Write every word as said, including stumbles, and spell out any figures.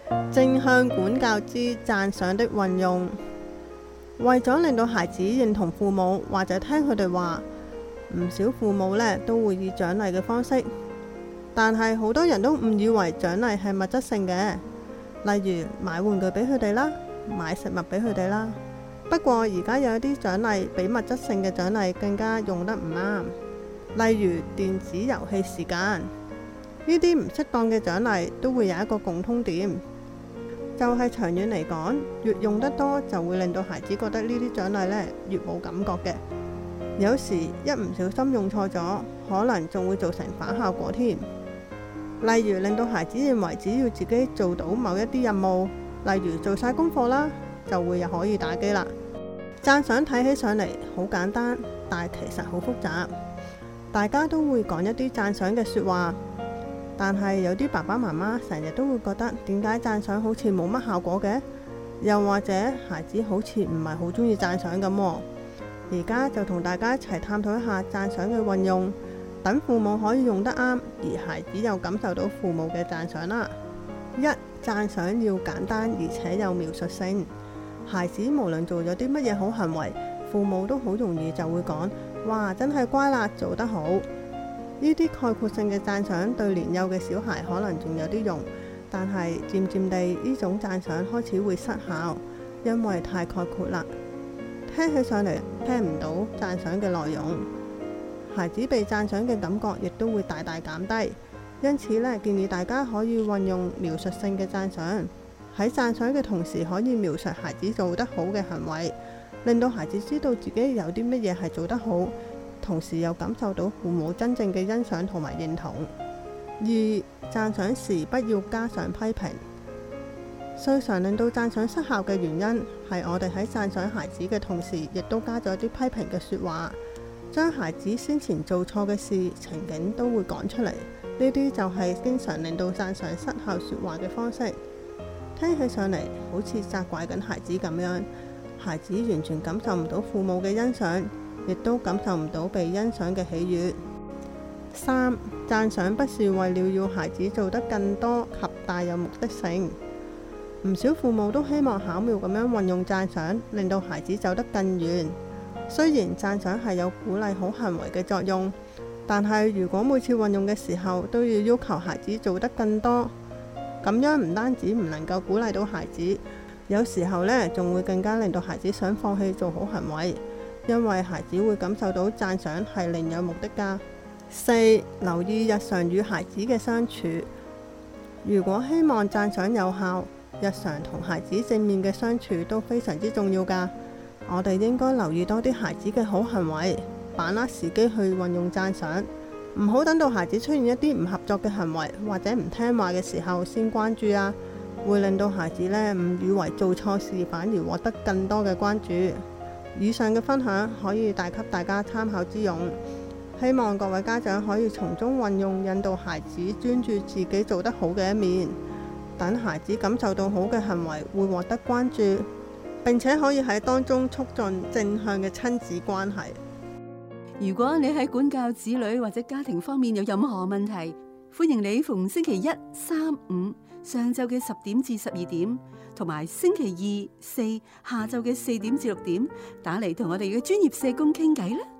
正向管教之讚賞的運用。為咗令到孩子認同父母或者聽佢哋話，唔少父母呢都會以獎勵嘅方式，但係好多人都誤以為獎勵係物質性嘅，例如買玩具俾佢哋啦，買食物俾佢哋啦。不過而家有一啲獎勵比物質性嘅獎勵更加用得唔啱，例如電子遊戲時間，呢啲唔適當嘅獎勵都會有一個共通點，就係長遠嚟講，越用得多就會令到孩子覺得呢啲獎勵呢越冇感覺嘅。有時一唔小心用錯咗，可能仲會造成反效果添。例如令到孩子認為只要自己做到某一啲任務，例如做晒功課啦，就會又可以打機啦。讚賞睇起上嚟好簡單，但係其實好複雜。大家都會講一啲讚賞嘅說話，但係有啲爸爸媽媽成日都會覺得點解讚賞好似冇乜效果嘅，又或者孩子好似唔係好中意讚賞咁。而家就同大家一齊探討一下讚賞嘅運用，等父母可以用得啱，而孩子又感受到父母嘅讚賞啦。一、讚賞要簡單而且有描述性。孩子無論做咗啲乜嘢好行為，父母都好容易就會講：哇，真係乖啦，做得好。呢啲概括性嘅讚賞對年幼嘅小孩可能仲有啲用，但係漸漸地呢種讚賞開始會失效，因為太概括啦，聽起上嚟聽唔到讚賞嘅內容，孩子被讚賞嘅感覺亦都會大大減低。因此呢，建議大家可以運用描述性嘅讚賞，喺讚賞嘅同時可以描述孩子做得好嘅行為，令到孩子知道自己有啲乜嘢係做得好，同時又感受到父母真正嘅欣賞同埋認同。二、讚賞時不要加上批評。最常令到讚賞失效嘅原因係我哋喺讚賞孩子嘅同時，亦都加咗啲批評嘅說話，將孩子先前做錯嘅事情景都會講出嚟。呢啲就係經常令到讚賞失效說話嘅方式，聽起上嚟好似責怪緊孩子咁樣，孩子完全感受唔到父母嘅欣賞，亦都感受唔到被欣賞嘅喜悅。三、讚賞不是為了要孩子做得更多及帶有目的性。唔少父母都希望巧妙咁樣運用讚賞，令到孩子走得更遠。雖然讚賞係有鼓勵好行為嘅作用，但係如果每次運用嘅時候都要要求孩子做得更多，咁樣唔單止唔能夠鼓勵到孩子，有時候呢仲會更加令到孩子想放棄做好行為，因為孩子會感受到讚賞係另有目的㗎。四、留意日常與孩子嘅相處。如果希望讚賞有效，日常同孩子正面嘅相處都非常之重要㗎。我哋應該留意多啲孩子嘅好行為，把握時機去運用讚賞，唔好等到孩子出現一啲唔合作嘅行為或者唔聽話嘅時候先關注啊，會令到孩子呢誤以為做錯事反而獲得更多嘅關注。以上嘅分享可以帶給大家參考之用，希望各位家長可以從中運用，引導孩子專注自己做得好嘅一面，等孩子感受到好嘅行為會獲得關注，並且可以喺當中促進正向嘅親子關係。 如果你喺管教子女或者家庭方面有任何問題，歡迎你逢星期一、三、五上晝嘅十點至十二點，同埋星期二、四下晝嘅四點至六點打嚟同我哋嘅專業社工傾偈啦。